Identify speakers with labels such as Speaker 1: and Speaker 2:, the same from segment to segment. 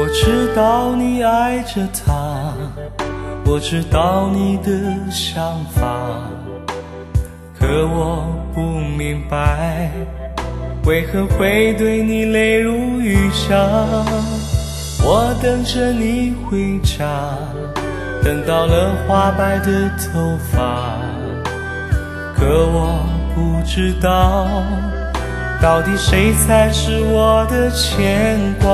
Speaker 1: 我知道你爱着他，我知道你的想法，可我不明白，为何会对你泪如雨下。我等着你回家，等到了花白的头发，可我不知道，到底谁才是我的牵挂。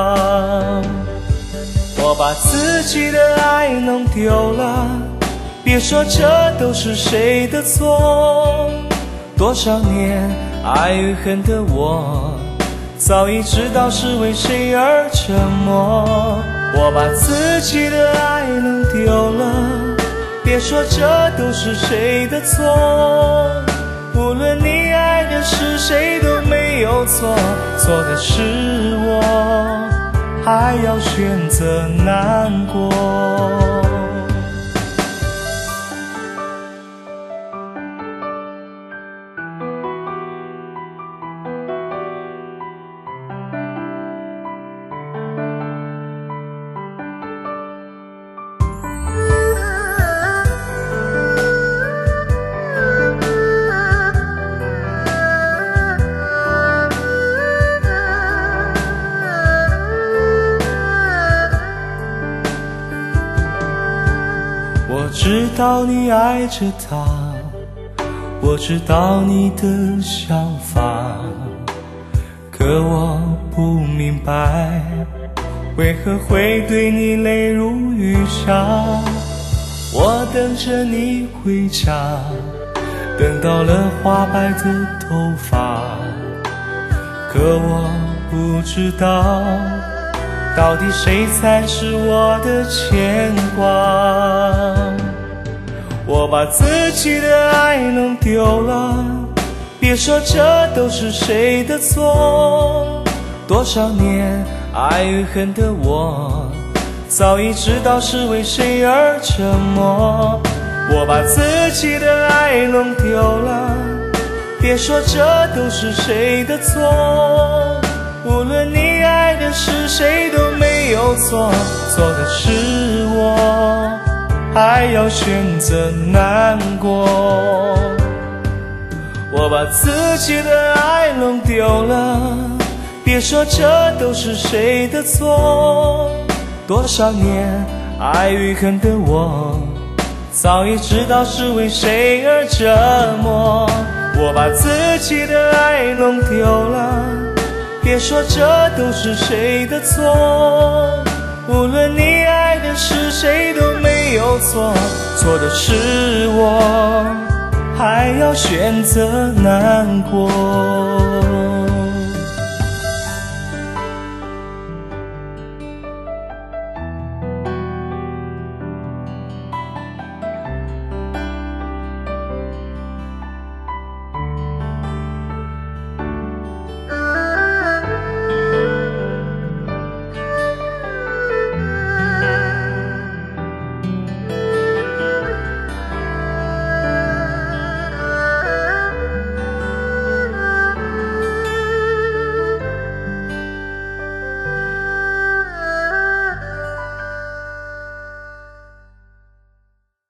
Speaker 1: 我把自己的爱弄丢了，别说这都是谁的错。多少年爱与恨的我，早已知道是为谁而沉默。我把自己的爱弄丢了，别说这都是谁的错。无论你爱的是谁都没有错，错的是我，还要选择难过。我知道你爱着他，我知道你的想法，可我不明白，为何会对你泪如雨下。我等着你回家，等到了花白的头发，可我不知道，到底谁才是我的牵挂。我把自己的爱弄丢了，别说这都是谁的错。多少年爱与恨的我，早已知道是为谁而沉默。我把自己的爱弄丢了，别说这都是谁的错。无论你爱的是谁都没有错，错的是我，还要选择难过。我把自己的爱弄丢了，别说这都是谁的错。多少年爱与恨的我，早已知道是为谁而折磨。我把自己的爱弄丢了，别说这都是谁的错。无论你爱的是谁都没有错，错的是我，还要选择难过。